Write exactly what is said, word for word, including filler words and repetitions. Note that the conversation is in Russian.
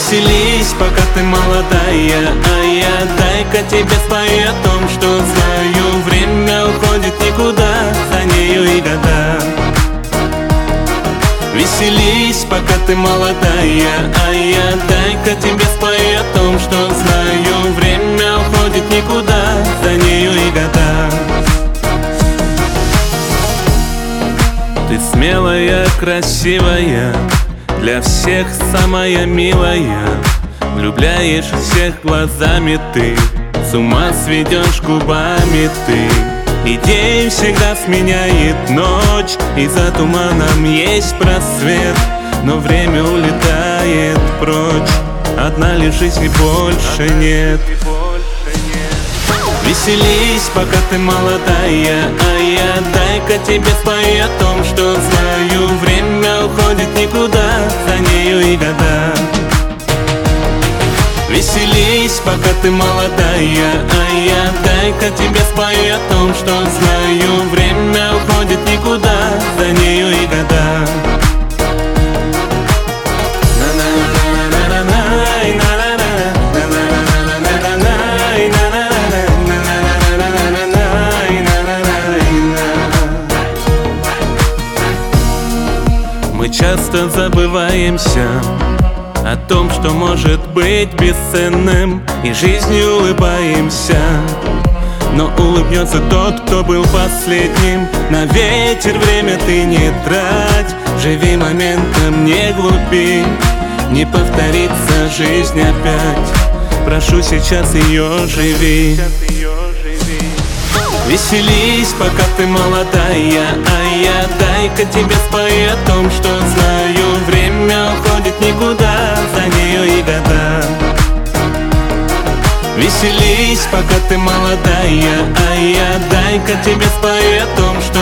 Веселись, пока ты молодая, а я дай-ка тебе спою о том, что знаю. Время уходит никуда, за нею и года. Веселись, пока ты молодая, а я дай-ка тебе спою о том, что знаю. Время уходит никуда, за нею и года. Ты смелая, красивая, для всех самая милая. Влюбляешь всех глазами ты, с ума сведешь губами ты. И день всегда сменяет ночь, и за туманом есть просвет. Но время улетает прочь, одна лишь жизнь и больше нет. Веселись, пока ты молодая, а я дай-ка тебе спою о том, что знаю. Время уходит никуда, за нею и года. Веселись, пока ты молодая, а я дай-ка тебе спою о том, что знаю. Время уходит никуда, за нею и года. Мы часто забываемся о том, что может быть бесценным, и жизнью улыбаемся. Но улыбнется тот, кто был последним. На ветер время ты не трать, живи моментом, не глупи. Не повторится жизнь опять, прошу, сейчас ее живи. Веселись, пока ты молодая, а я дай-ка тебе спою о том, что знаю. Время уходит никуда, за нею и года. Веселись, пока ты молодая, а я дай-ка тебе спою о том, что